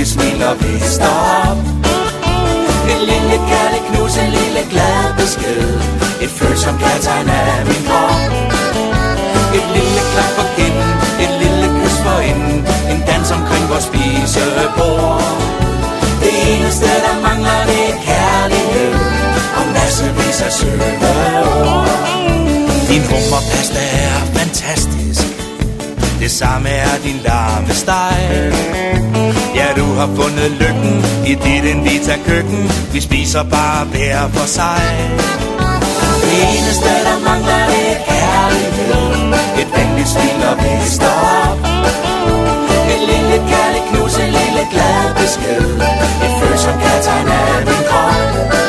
venlig smil og vi står op. En lille kærlig knus, en lille glad besked. Et følsomt kærtegn af min krop. Et lille klap på kinden, et lille kys for inden. En dans omkring vores spisebord. Det eneste der mangler, det er kærlighed og massevis af søde ord. Din hummerpasta er fantastisk. Det samme er din larmesteg. Ja, du har fundet lykken i dit Invita køkken. Vi spiser bare hver for sig. Det eneste der mangler, det er kærlighed. Et venligt smil og vi står op. Et lille kærlig knus, en lille glad besked. Et følsomt kærtegn af min krop.